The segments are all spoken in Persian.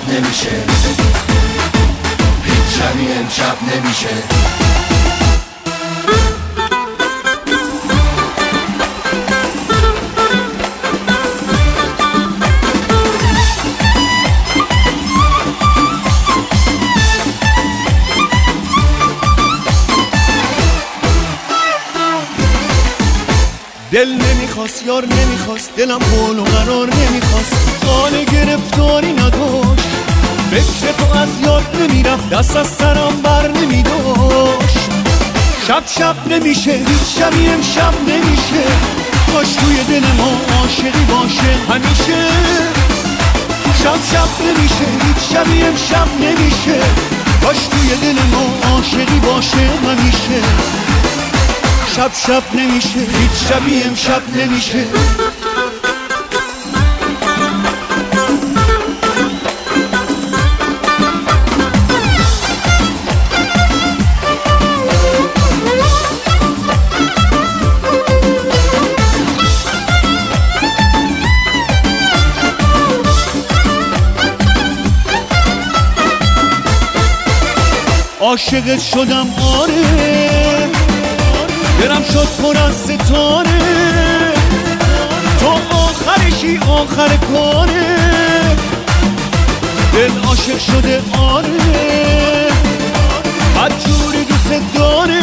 نمیشه، هیچ شبی امشب نمیشه. دل نمیخواست یار نمیخواست، دلم حال و قرار نمیخواست، حال گرفتاری نداشت، فکر تو از یاد نمیرفت، دست از سرم بر نمیداشت. شب شب نمیشه، هیچ شبی امشب نمیشه، کاش توی دل ما عاشقی باشه همیشه. شب شب نمیشه، هیچ شبی امشب نمیشه، کاش توی دل ما عاشقی باشه همیشه. شب شب نمیشه، هیچ شبی امشب نمیشه. عاشقت شدم آره، دلم شد پر از ستاره، تو آخرشی آخر کاره. دل عاشق شده آره، بدجوری دوست داره،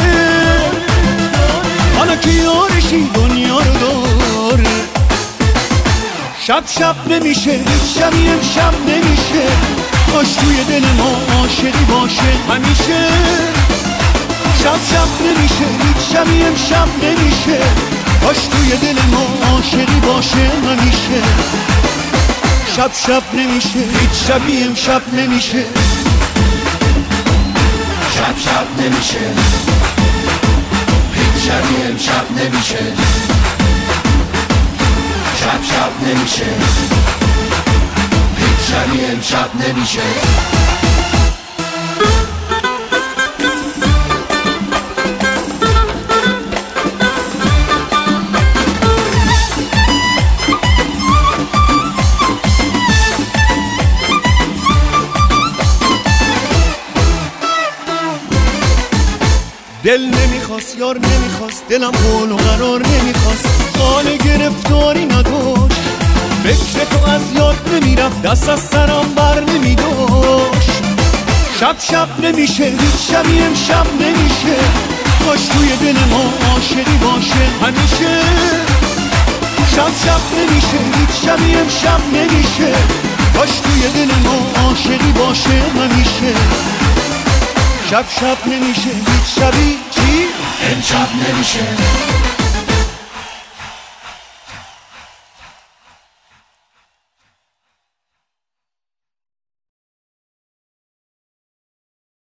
حالا که یارشی دنیا رو داره. شب شب نمیشه، هیچ شبی امشب نمیشه، کاش توی دل ما عاشقی باشه همیشه. شب شب نمیشه، هیچ شبی امشب نمیشه، کاش توی دل ما عاشقی باشه همیشه. شب شب نمیشه، هیچ شبی امشب نمیشه. شب شب نمیشه، هیچ شبی امشب نمیشه. شب شب نمیشه، هیچ شبی امشب نمیشه. دل نمیخواست یار نمیخواست، دلم حال و قرار نمیخواست، حال گرفتاری نداشت، فکر تو از یاد نمیرفت، دست از سرم بر نمیداشت. شب شب نمیشه، هیچ شبی امشب نمیشه، کاش توی دل ما عاشقی باشه همیشه. شب شب نمیشه، هیچ شبی امشب نمیشه، کاش توی دل ما عاشقی باشه همیشه. شب شب نمیشه، هیچ شبی امشب نمیشه.